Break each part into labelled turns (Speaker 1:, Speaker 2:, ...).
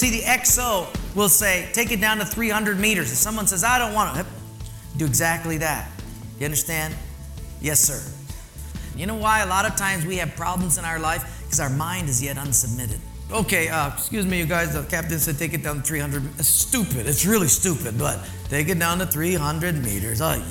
Speaker 1: See, the XO will say, take it down to 300 meters. If someone says, I don't want it, do exactly that. You understand? Yes, sir. You know why a lot of times we have problems in our life? Because our mind is yet unsubmitted. Okay, excuse me, you guys, the captain said take it down to 300. It's stupid. It's really stupid, but take it down to 300 meters. And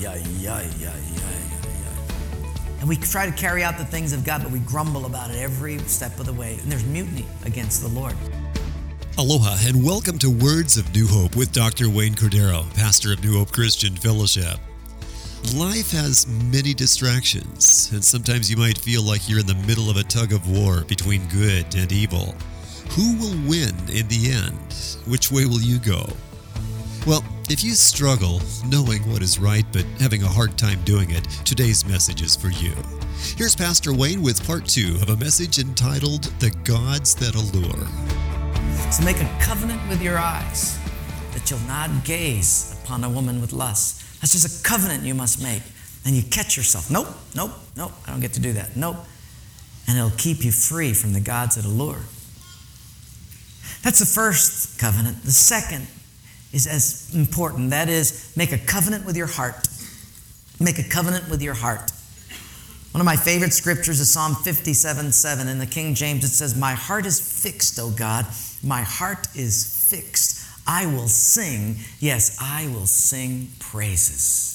Speaker 1: we try to carry out the things of God, but we grumble about it every step of the way. And there's mutiny against the Lord.
Speaker 2: Aloha and welcome to Words of New Hope with Dr. Wayne Cordero, pastor of New Hope Christian Fellowship. Life has many distractions, and sometimes you might feel like you're in the middle of a tug of war between good and evil. Who will win in the end? Which way will you go? Well, if you struggle knowing what is right but having a hard time doing it, today's message is for you. Here's Pastor Wayne with part 2 of a message entitled The Gods That Allure.
Speaker 1: So make a covenant with your eyes that you'll not gaze upon a woman with lust. That's just a covenant you must make. And you catch yourself. Nope, I don't get to do that. Nope. And it'll keep you free from the gods that allure. That's the first covenant. The second is as important. That is, make a covenant with your heart. Make a covenant with your heart. One of my favorite scriptures is Psalm 57:7. In the King James it says, my heart is fixed, O God. My heart is fixed. I will sing, yes, I will sing praises.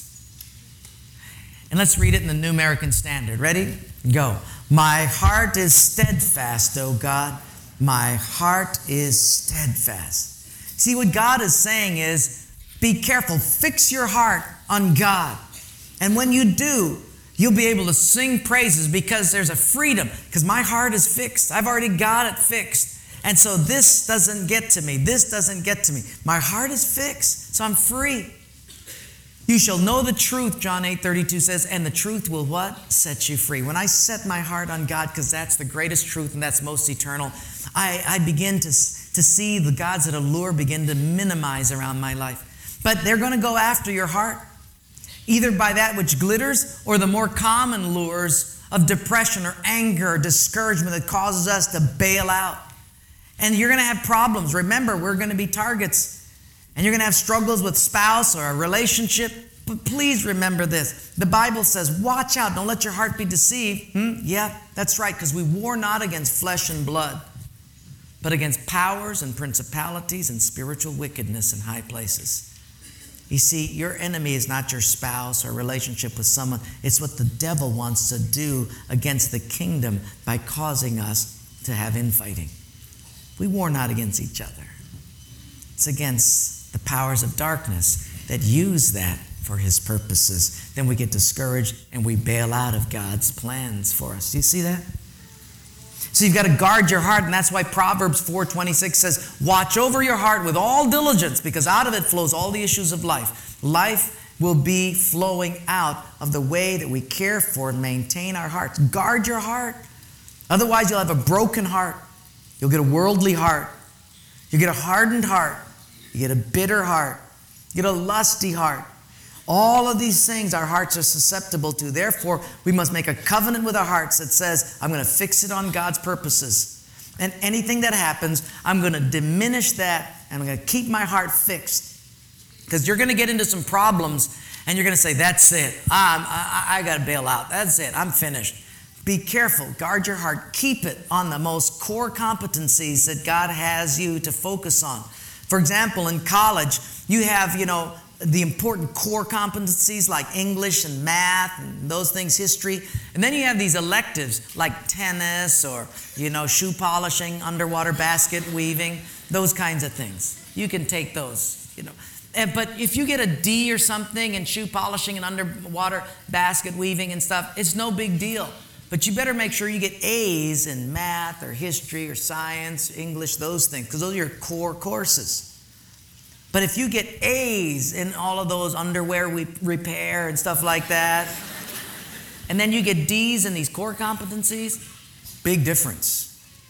Speaker 1: And let's read it in the New American Standard. Ready? Go. My heart is steadfast, O God. My heart is steadfast. See, what God is saying is, be careful. Fix your heart on God. And when you do, you'll be able to sing praises because there's a freedom. Because my heart is fixed. I've already got it fixed. And so this doesn't get to me. This doesn't get to me. My heart is fixed, so I'm free. You shall know the truth, John 8:32 says, and the truth will what? Set you free. When I set my heart on God, because that's the greatest truth and that's most eternal, I begin to see the gods that allure begin to minimize around my life. But they're going to go after your heart, either by that which glitters or the more common lures of depression or anger or discouragement that causes us to bail out. And you're going to have problems. Remember, we're going to be targets. And you're going to have struggles with spouse or a relationship. But please remember this. The Bible says, watch out. Don't let your heart be deceived. Yeah, that's right, because we war not against flesh and blood, but against powers and principalities and spiritual wickedness in high places. You see, your enemy is not your spouse or relationship with someone. It's what the devil wants to do against the kingdom by causing us to have infighting. We war not against each other. It's against the powers of darkness that use that for his purposes. Then we get discouraged and we bail out of God's plans for us. Do you see that? So you've got to guard your heart, and that's why Proverbs 4:26 says, watch over your heart with all diligence, because out of it flows all the issues of life. Life will be flowing out of the way that we care for and maintain our hearts. Guard your heart. Otherwise, you'll have a broken heart. You'll get a worldly heart. You get a hardened heart. You get a bitter heart. You get a lusty heart. All of these things our hearts are susceptible to. Therefore, we must make a covenant with our hearts that says, I'm going to fix it on God's purposes. And anything that happens, I'm going to diminish that, and I'm going to keep my heart fixed. Because you're going to get into some problems, and you're going to say, that's it. I got to bail out. That's it. I'm finished. Be careful. Guard your heart. Keep it on the most core competencies that God has you to focus on. For example, in college, you have, the important core competencies like English and math and those things, history. And then you have these electives like tennis or, shoe polishing, underwater basket weaving, those kinds of things. You can take those, But if you get a D or something in shoe polishing and underwater basket weaving and stuff, it's no big deal. But you better make sure you get A's in math or history or science, English, those things, because those are your core courses. But if you get A's in all of those underwear repair and stuff like that, and then you get D's in these core competencies, big difference.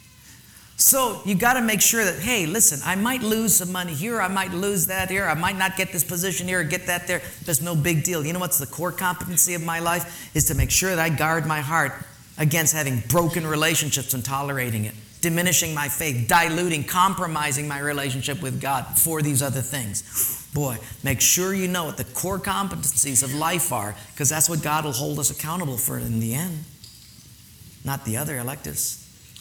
Speaker 1: So you got to make sure that, hey, listen, I might lose some money here, I might lose that here, I might not get this position here or get that there. There's no big deal. You know what's the core competency of my life? Is to make sure that I guard my heart against having broken relationships and tolerating it. diminishing my faith, diluting, compromising my relationship with God for these other things. Boy, make sure you know what the core competencies of life are, because that's what God will hold us accountable for in the end, not the other electives.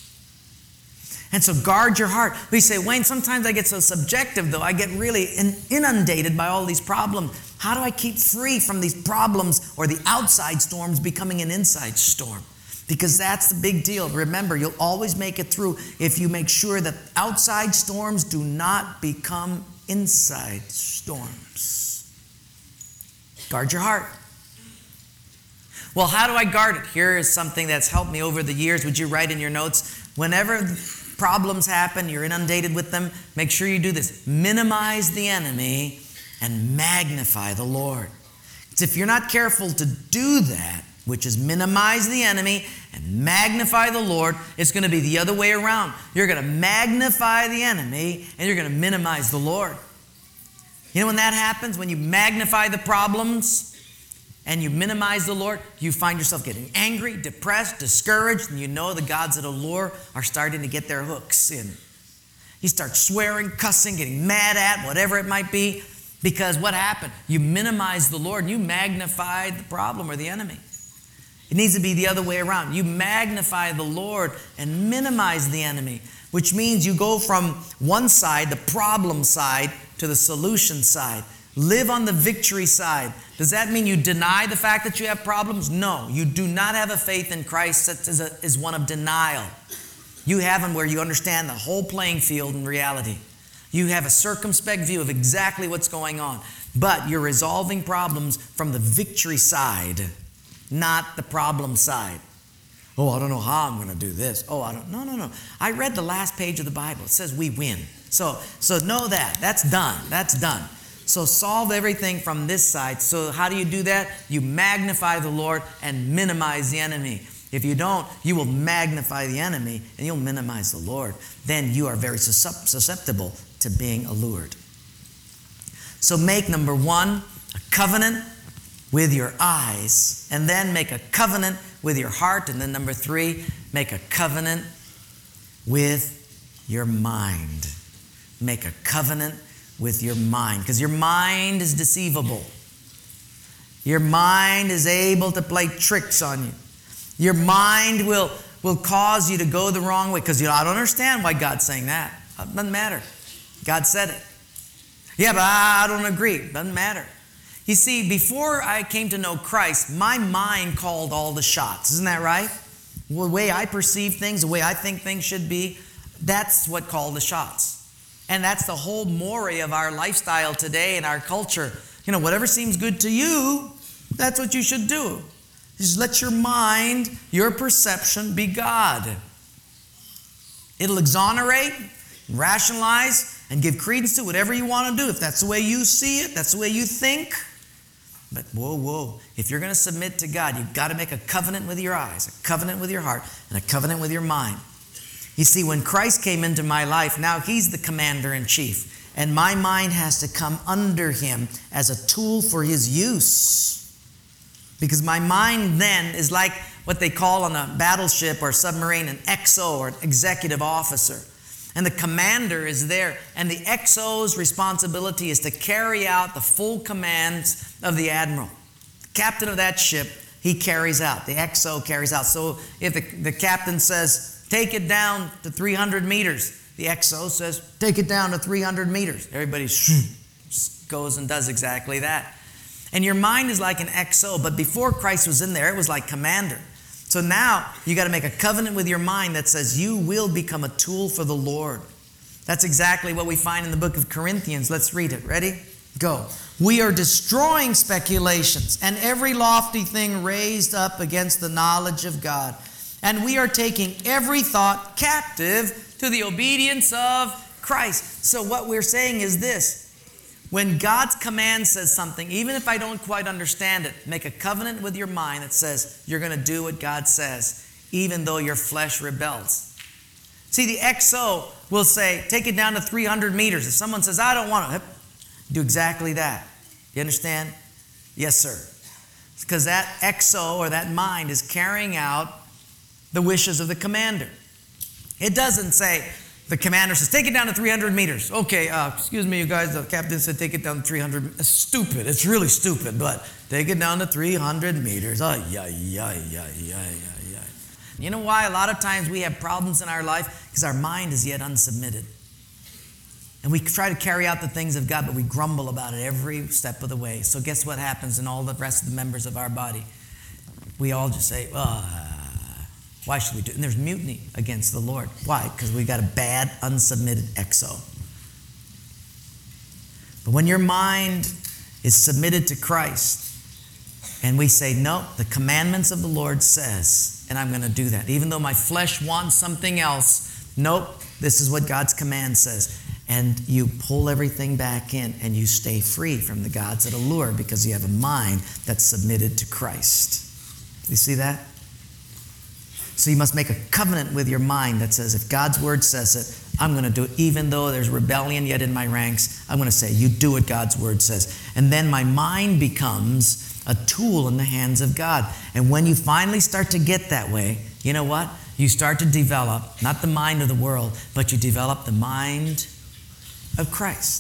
Speaker 1: And so guard your heart. We say, Wayne, sometimes I get so subjective, though. I get really inundated by all these problems. How do I keep free from these problems or the outside storms becoming an inside storm? Because that's the big deal. Remember, you'll always make it through if you make sure that outside storms do not become inside storms. Guard your heart. Well, how do I guard it? Here is something that's helped me over the years. Would you write in your notes? Whenever problems happen, you're inundated with them, make sure you do this. Minimize the enemy and magnify the Lord. It's if you're not careful to do that, which is minimize the enemy and magnify the Lord, it's going to be the other way around. You're going to magnify the enemy and you're going to minimize the Lord. You know when that happens? When you magnify the problems and you minimize the Lord, you find yourself getting angry, depressed, discouraged, and you know the gods of the Lord are starting to get their hooks in. You start swearing, cussing, getting mad at, whatever it might be, because what happened? You minimize the Lord and you magnified the problem or the enemy. It needs to be the other way around. You magnify the Lord and minimize the enemy, which means you go from one side, the problem side, to the solution side. Live on the victory side. Does that mean you deny the fact that you have problems? No, you do not have a faith in Christ that is one of denial. You have one where you understand the whole playing field in reality. You have a circumspect view of exactly what's going on. But you're resolving problems from the victory side, not the problem side. Oh, I don't know how I'm going to do this. No. I read the last page of the Bible. It says we win. So know that. That's done. So solve everything from this side. So how do you do that? You magnify the Lord and minimize the enemy. If you don't, you will magnify the enemy and you'll minimize the Lord. Then you are very susceptible to being allured. So make, number one, a covenant with your eyes, and then make a covenant with your heart, and then number three, make a covenant with your mind. Make a covenant with your mind, because your mind is deceivable. Your mind is able to play tricks on you. Your mind will cause you to go the wrong way, because I don't understand why God's saying that. It doesn't matter. God said it. Yeah, but I don't agree. It doesn't matter. You see, before I came to know Christ, my mind called all the shots. Isn't that right? Well, the way I perceive things, the way I think things should be, that's what called the shots. And that's the whole mores of our lifestyle today and our culture. Whatever seems good to you, that's what you should do. Just let your mind, your perception be God. It'll exonerate, rationalize, and give credence to whatever you want to do. If that's the way you see it, that's the way you think. But whoa. If you're going to submit to God, you've got to make a covenant with your eyes, a covenant with your heart, and a covenant with your mind. You see, when Christ came into my life, now He's the commander-in-chief, and my mind has to come under Him as a tool for His use. Because my mind then is like what they call on a battleship or submarine an XO, or an executive officer. And the commander is there, and the XO's responsibility is to carry out the full commands of the admiral. The captain of that ship, he carries out. The XO carries out. So if the captain says, take it down to 300 meters. The XO says, take it down to 300 meters. Everybody goes and does exactly that. And your mind is like an XO, but before Christ was in there, it was like commander. So now you got to make a covenant with your mind that says you will become a tool for the Lord. That's exactly what we find in the book of Corinthians. Let's read it. Ready? Go. We are destroying speculations and every lofty thing raised up against the knowledge of God. And we are taking every thought captive to the obedience of Christ. So what we're saying is this. When God's command says something, even if I don't quite understand it, make a covenant with your mind that says you're going to do what God says, even though your flesh rebels. See, the XO will say, take it down to 300 meters. If someone says, I don't want to, do exactly that. You understand? Yes, sir. Because that XO or that mind is carrying out the wishes of the commander. It doesn't say, the commander says, take it down to 300 meters. Okay, excuse me, you guys, the captain said take it down to 300. It's stupid. It's really stupid, but take it down to 300 meters. You know why? A lot of times we have problems in our life because our mind is yet unsubmitted. And we try to carry out the things of God, but we grumble about it every step of the way. So guess what happens in all the rest of the members of our body? We all just say, why should we do it? And there's mutiny against the Lord. Why? Because we got a bad, unsubmitted exo. But when your mind is submitted to Christ, and we say, no, the commandments of the Lord says, and I'm going to do that. Even though my flesh wants something else, nope, this is what God's command says. And you pull everything back in, and you stay free from the gods that allure because you have a mind that's submitted to Christ. You see that? So you must make a covenant with your mind that says, if God's word says it, I'm going to do it. Even though there's rebellion yet in my ranks, I'm going to say, you do what God's word says. And then my mind becomes a tool in the hands of God. And when you finally start to get that way, you know what? You start to develop, not the mind of the world, but you develop the mind of Christ.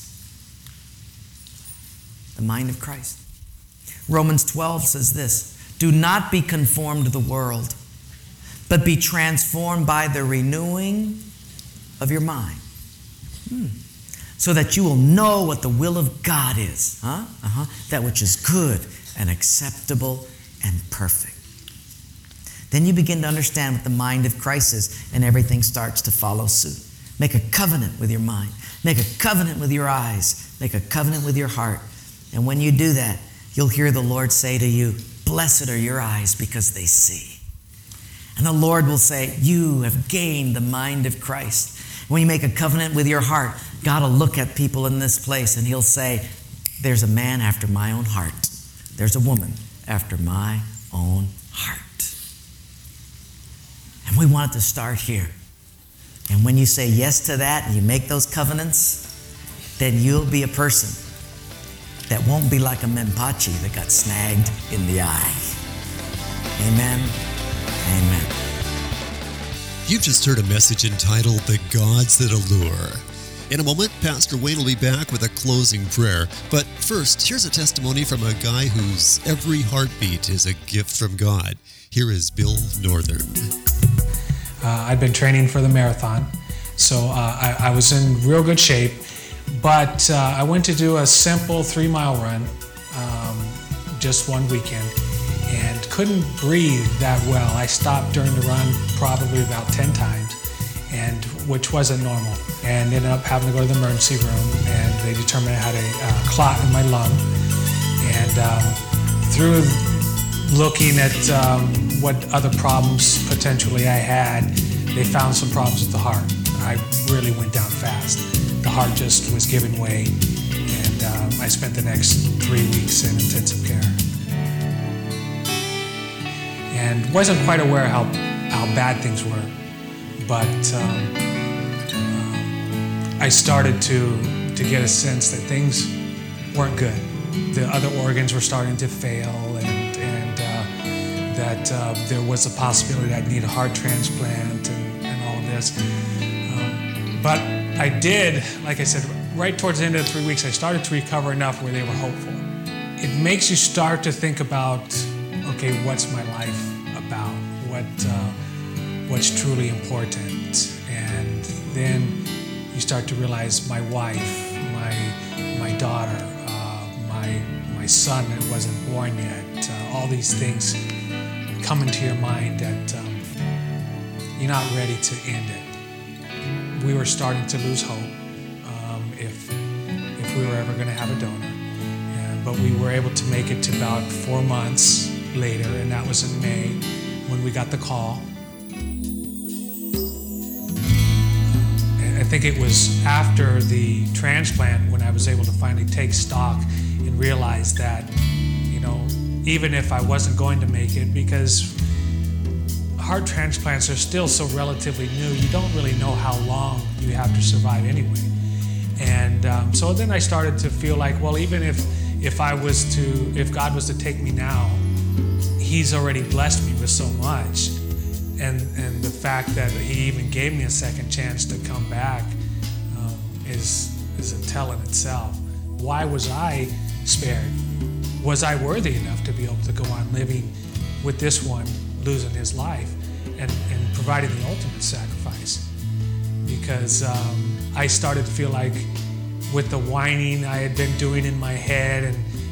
Speaker 1: The mind of Christ. Romans 12 says this, do not be conformed to the world, but be transformed by the renewing of your mind. So that you will know what the will of God is. That which is good and acceptable and perfect. Then you begin to understand what the mind of Christ is, and everything starts to follow suit. Make a covenant with your mind. Make a covenant with your eyes. Make a covenant with your heart. And when you do that, you'll hear the Lord say to you, blessed are your eyes because they see. And the Lord will say, you have gained the mind of Christ. When you make a covenant with your heart, God will look at people in this place and he'll say, there's a man after my own heart. There's a woman after my own heart. And we want it to start here. And when you say yes to that and you make those covenants, then you'll be a person that won't be like a Mempachi that got snagged in the eye. Amen. Amen.
Speaker 2: You've just heard a message entitled The Gods That Allure. In a moment, Pastor Wayne will be back with a closing prayer. But first, here's a testimony from a guy whose every heartbeat is a gift from God. Here is Bill Northern.
Speaker 3: I'd been training for the marathon, so I was in real good shape. But I went to do a simple 3-mile run just one weekend and couldn't breathe that well. I stopped during the run probably about 10 times, and which wasn't normal, and ended up having to go to the emergency room, and they determined I had a clot in my lung. And through looking at what other problems potentially I had, they found some problems with the heart. I really went down fast. The heart just was giving way, and I spent the next 3 weeks in intensive care. And wasn't quite aware how bad things were, but I started to get a sense that things weren't good. The other organs were starting to fail, and that there was a possibility I'd need a heart transplant and all of this. But I did, like I said, right towards the end of the 3 weeks, I started to recover enough where they were hopeful. It makes you start to think about, okay, what's my life about? What's truly important? And then you start to realize my wife, my daughter, my son that wasn't born yet, all these things come into your mind that you're not ready to end it. We were starting to lose hope if we were ever going to have a donor. But we were able to make it to about 4 months later, and that was in May when we got the call. And I think it was after the transplant when I was able to finally take stock and realize that, even if I wasn't going to make it, because heart transplants are still so relatively new, you don't really know how long you have to survive anyway. And so then I started to feel like, well, even if God was to take me now, He's already blessed me with so much and the fact that he even gave me a second chance to come back is a tell in itself. Why was I spared? Was I worthy enough to be able to go on living with this one losing his life and providing the ultimate sacrifice? Because I started to feel like with the whining I had been doing in my head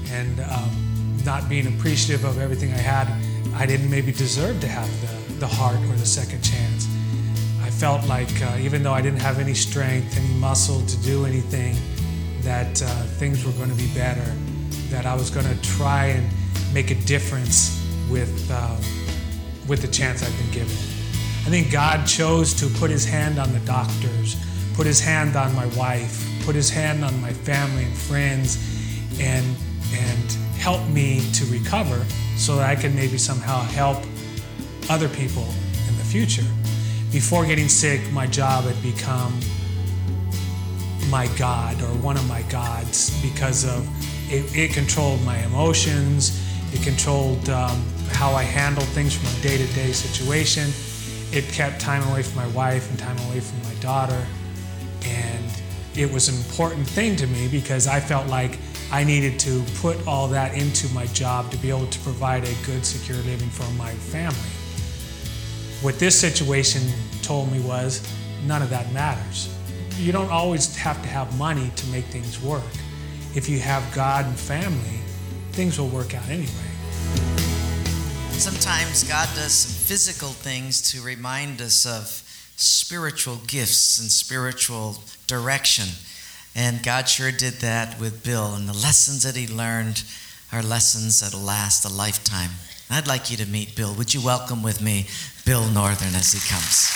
Speaker 3: and not being appreciative of everything I had, I didn't maybe deserve to have the heart or the second chance. I felt like even though I didn't have any strength, any muscle to do anything, that things were going to be better, that I was going to try and make a difference with the chance I'd been given. I think God chose to put his hand on the doctors, put his hand on my wife, put his hand on my family and friends, and help me to recover so that I can maybe somehow help other people in the future. Before getting sick, my job had become my God, or one of my gods, because of it controlled my emotions, it controlled how I handled things from a day-to-day situation. It kept time away from my wife and time away from my daughter, and it was an important thing to me because I felt like I needed to put all that into my job to be able to provide a good, secure living for my family. What this situation told me was, none of that matters. You don't always have to have money to make things work. If you have God and family, things will work out anyway.
Speaker 1: Sometimes God does physical things to remind us of spiritual gifts and spiritual direction. And God sure did that with Bill. And the lessons that he learned are lessons that'll last a lifetime. I'd like you to meet Bill. Would you welcome with me Bill Northern as he comes?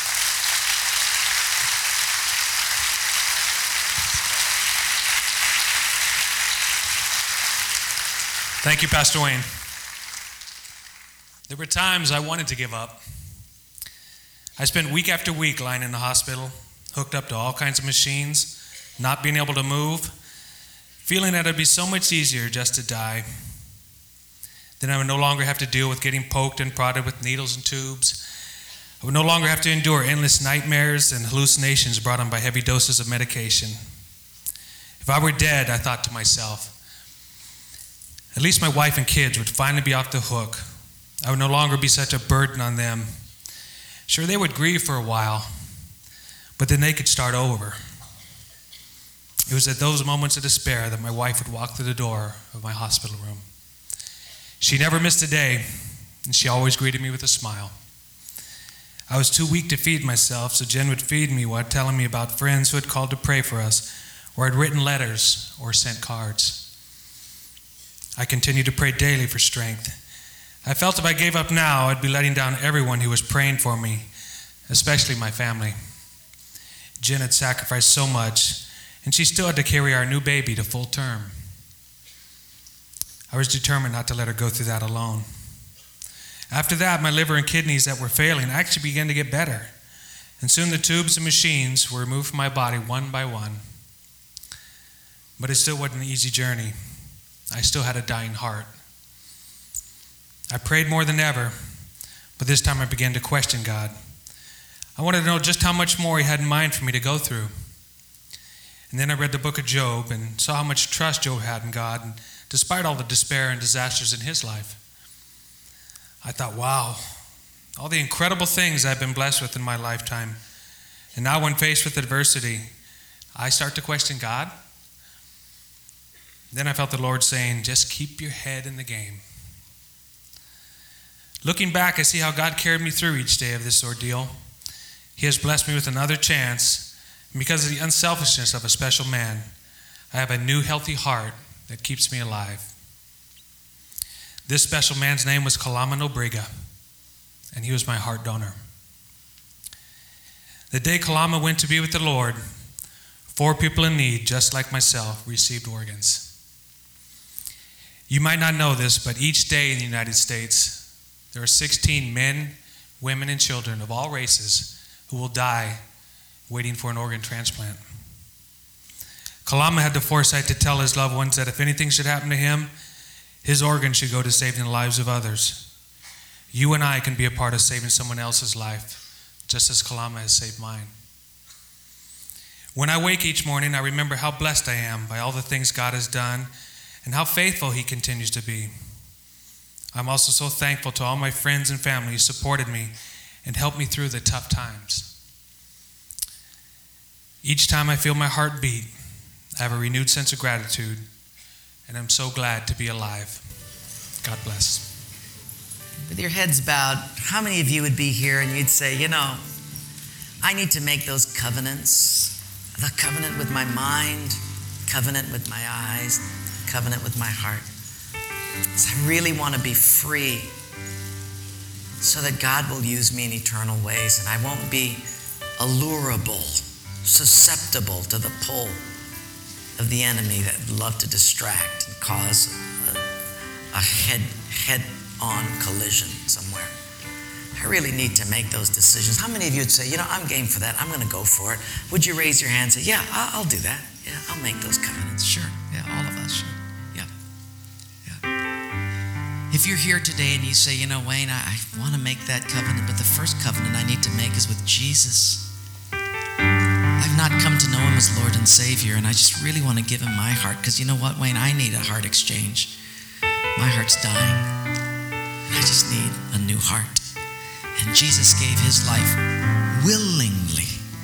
Speaker 4: Thank you, Pastor Wayne. There were times I wanted to give up. I spent week after week lying in the hospital, hooked up to all kinds of machines, not being able to move, feeling that it'd be so much easier just to die. Then I would no longer have to deal with getting poked and prodded with needles and tubes. I would no longer have to endure endless nightmares and hallucinations brought on by heavy doses of medication. If I were dead, I thought to myself, at least my wife and kids would finally be off the hook. I would no longer be such a burden on them. Sure, they would grieve for a while, but then they could start over. It was at those moments of despair that my wife would walk through the door of my hospital room. She never missed a day, and she always greeted me with a smile. I was too weak to feed myself, so Jen would feed me while telling me about friends who had called to pray for us, or had written letters, or sent cards. I continued to pray daily for strength. I felt if I gave up now, I'd be letting down everyone who was praying for me, especially my family. Jen had sacrificed so much, and she still had to carry our new baby to full term. I was determined not to let her go through that alone. After that, my liver and kidneys that were failing actually began to get better, and soon the tubes and machines were removed from my body one by one. But it still wasn't an easy journey. I still had a dying heart. I prayed more than ever, but this time I began to question God. I wanted to know just how much more he had in mind for me to go through. And then I read the book of Job and saw how much trust Job had in God, and despite all the despair and disasters in his life. I thought, wow, all the incredible things I've been blessed with in my lifetime. And now when faced with adversity, I start to question God. Then I felt the Lord saying, just keep your head in the game. Looking back, I see how God carried me through each day of this ordeal. He has blessed me with another chance, and because of the unselfishness of a special man, I have a new healthy heart that keeps me alive. This special man's name was Kalama Nobriga, and he was my heart donor. The day Kalama went to be with the Lord, 4 people in need, just like myself, received organs. You might not know this, but each day in the United States, there are 16 men, women, and children of all races who will die waiting for an organ transplant. Kalama had the foresight to tell his loved ones that if anything should happen to him, his organ should go to saving the lives of others. you and I can be a part of saving someone else's life, just as Kalama has saved mine. When I wake each morning, I remember how blessed I am by all the things God has done and how faithful He continues to be. I'm also so thankful to all my friends and family who supported me and helped me through the tough times. Each time I feel my heart beat, I have a renewed sense of gratitude, and I'm so glad to be alive. God bless.
Speaker 1: With your heads bowed, how many of you would be here and you'd say, I need to make those covenants, the covenant with my mind, covenant with my eyes, covenant with my heart. So I really want to be free so that God will use me in eternal ways and I won't be allurable, susceptible to the pull of the enemy that would love to distract and cause a head-on collision somewhere. I really need to make those decisions. How many of you would say, I'm game for that. I'm going to go for it. Would you raise your hand and say, yeah, I'll do that. Yeah, I'll make those covenants. Sure. Yeah, all of us should. Yeah. If you're here today and you say, Wayne, I want to make that covenant, but the first covenant I need to make is with Jesus. I've not come to know Him as Lord and Savior, and I just really want to give Him my heart, because you know what, Wayne? I need a heart exchange. My heart's dying. I just need a new heart. And Jesus gave His life willingly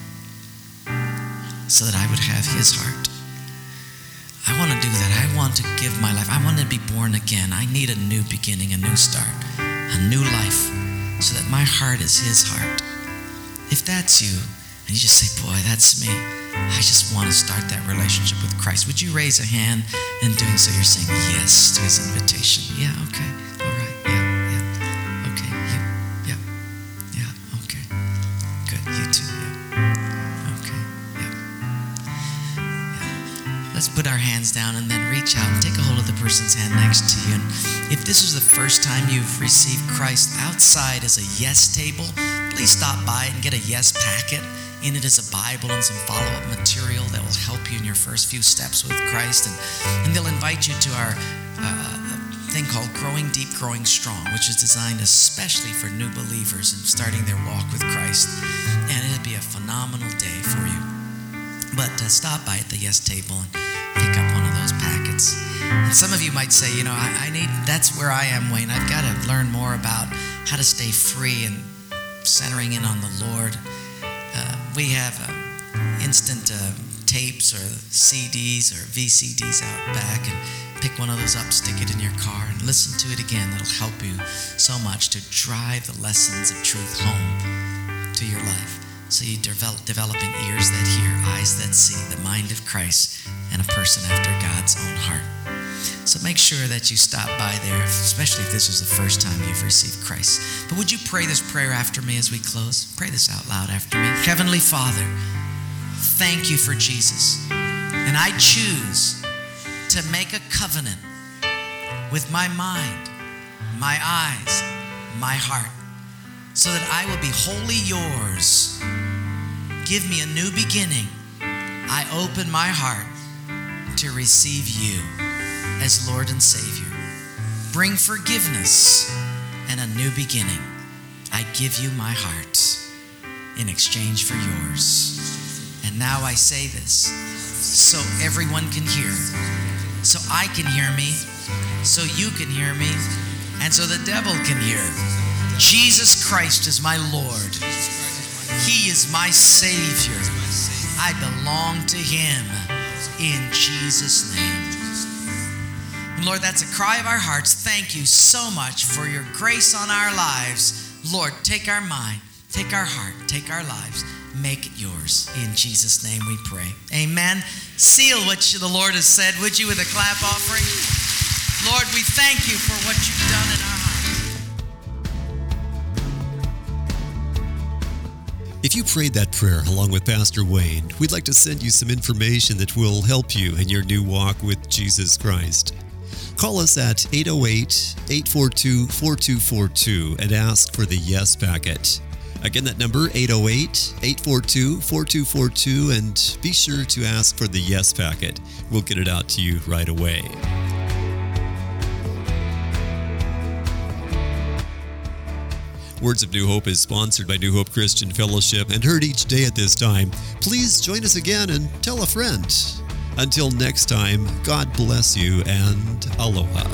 Speaker 1: so that I would have His heart. I want to do that. I want to give my life. I want to be born again. I need a new beginning, a new start, a new life, so that my heart is His heart. If that's you, and you just say, boy, that's me, I just want to start that relationship with Christ, would you raise a hand? And doing so, you're saying yes to His invitation. Yeah, okay. All right. Yeah. Okay. You. Yeah. Yeah. Okay. Good. You too. Yeah. Okay. Yeah. Yeah. Let's put our hands down and then reach out and take a hold of the person's hand next to you. And if this was the first time you've received Christ, outside is a yes table. Please stop by and get a yes packet. In it is a Bible and some follow-up material that will help you in your first few steps with Christ. And they'll invite you to our thing called Growing Deep, Growing Strong, which is designed especially for new believers and starting their walk with Christ. And it'll be a phenomenal day for you. But stop by at the yes table and pick up one of those packets. And some of you might say, that's where I am, Wayne. I've got to learn more about how to stay free and centering in on the Lord. We have instant tapes or CDs or VCDs out back, and pick one of those up, stick it in your car, and listen to it again. It'll help you so much to drive the lessons of truth home to your life. So you developing ears that hear, eyes that see, the mind of Christ, and a person after God's own heart. So make sure that you stop by there, especially if this was the first time you've received Christ. But would you pray this prayer after me as we close? Pray this out loud after me. Heavenly Father, thank you for Jesus. And I choose to make a covenant with my mind, my eyes, my heart, so that I will be wholly yours. Give me a new beginning. I open my heart to receive you as Lord and Savior. Bring forgiveness and a new beginning. I give you my heart in exchange for yours. And now I say this so everyone can hear, so I can hear me, so you can hear me, and so the devil can hear. Jesus Christ is my Lord. He is my Savior. I belong to Him in Jesus' name. Lord, that's a cry of our hearts. Thank you so much for your grace on our lives. Lord, take our mind, take our heart, take our lives, make it yours. In Jesus' name we pray. Amen. Seal what the Lord has said, would you, with a clap offering? Lord, we thank you for what you've done in our hearts.
Speaker 2: If you prayed that prayer along with Pastor Wayne, we'd like to send you some information that will help you in your new walk with Jesus Christ. Call us at 808-842-4242 and ask for the Yes Packet. Again, that number, 808-842-4242, and be sure to ask for the Yes Packet. We'll get it out to you right away. Words of New Hope is sponsored by New Hope Christian Fellowship and heard each day at this time. Please join us again and tell a friend. Until next time, God bless you and aloha.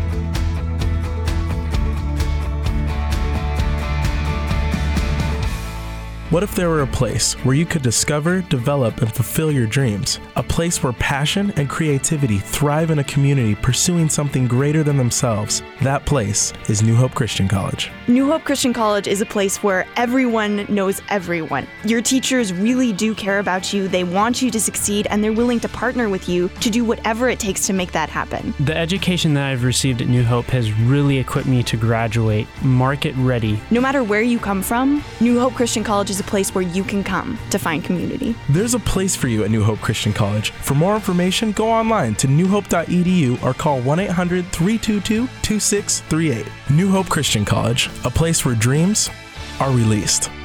Speaker 5: What if there were a place where you could discover, develop, and fulfill your dreams? A place where passion and creativity thrive in a community pursuing something greater than themselves. That place is New Hope Christian College.
Speaker 6: New Hope Christian College is a place where everyone knows everyone. Your teachers really do care about you, they want you to succeed, and they're willing to partner with you to do whatever it takes to make that happen.
Speaker 7: The education that I've received at New Hope has really equipped me to graduate market ready.
Speaker 6: No matter where you come from, New Hope Christian College is a place where you can come to find community.
Speaker 5: There's a place for you at New Hope Christian College. For more information, go online to newhope.edu or call 1-800-322-2638. New Hope Christian College, a place where dreams are released.